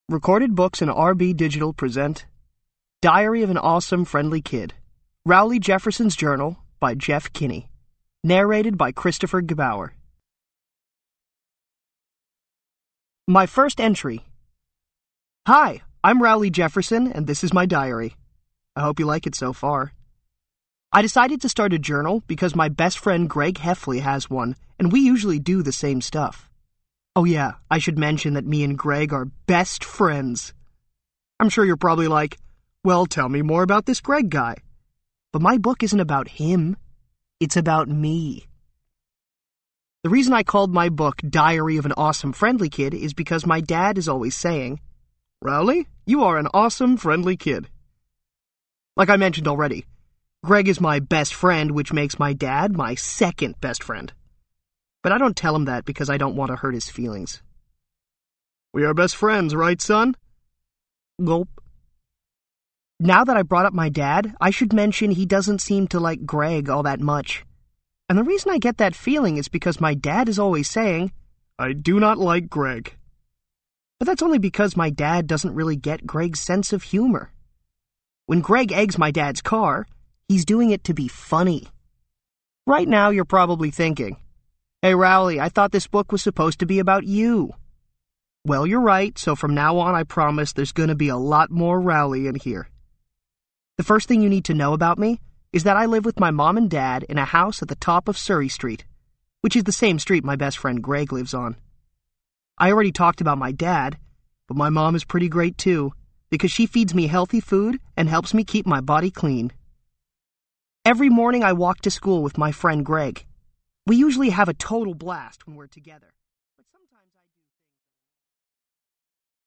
Recorded Books and RB Digital present Diary of an Awesome Friendly Kid, Rowley Jefferson's Journal by Jeff Kinney, narrated by Christopher Gebauer. My first entry. Hi, I'm Rowley Jefferson, and this is my diary. I hope you like it so far. I decided to start a journal because my best friend Greg Heffley has one, and we usually do the same stuff. Oh yeah, I should mention that me and Greg are best friends. I'm sure you're probably like, well, tell me more about this Greg guy. But my book isn't about him. It's about me. The reason I called my book Diary of an Awesome Friendly Kid is because my dad is always saying, Rowley, you are an awesome friendly kid. Like I mentioned already, Greg is my best friend, which makes my dad my second best friend. But I don't tell him that because I don't want to hurt his feelings. We are best friends, right, son? Gulp. Now that I brought up my dad, I should mention he doesn't seem to like Greg all that much. And the reason I get that feeling is because my dad is always saying, I do not like Greg. But that's only because my dad doesn't really get Greg's sense of humor. When Greg eggs my dad's car, he's doing it to be funny. Right now you're probably thinking, Hey Rowley, I thought this book was supposed to be about you. Well, you're right, so from now on I promise there's going to be a lot more Rowley in here. The first thing you need to know about me is that I live with my mom and dad in a house at the top of Surrey Street, which is the same street my best friend Greg lives on. I already talked about my dad, but my mom is pretty great too, because she feeds me healthy food and helps me keep my body clean. Every morning I walk to school with my friend Greg. We usually have a total blast when we're together.